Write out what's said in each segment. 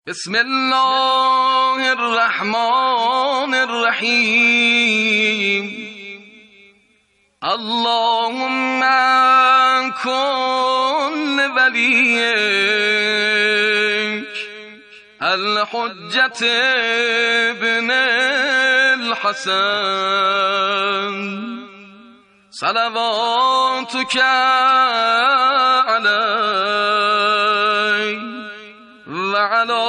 بسم الله الرحمن الرحیم. اللهم کن ولیک الحجة ابن الحسن صلواتك علیه و علی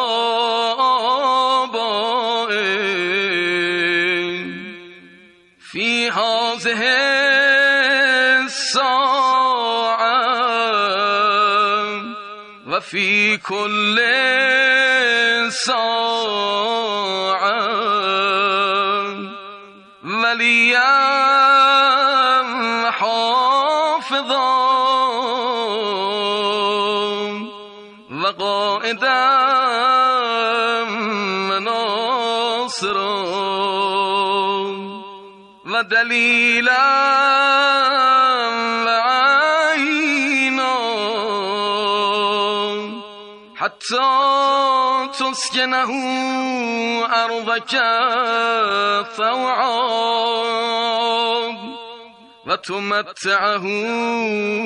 آبائه فی هذه الساعة و فی کل ساعة ولیا حافظا و قائدا و ناصرا و دلیلا و عینا حتی تسکنه ارضک طوعا و تمتعه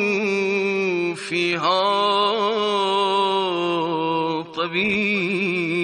فیها طویلا.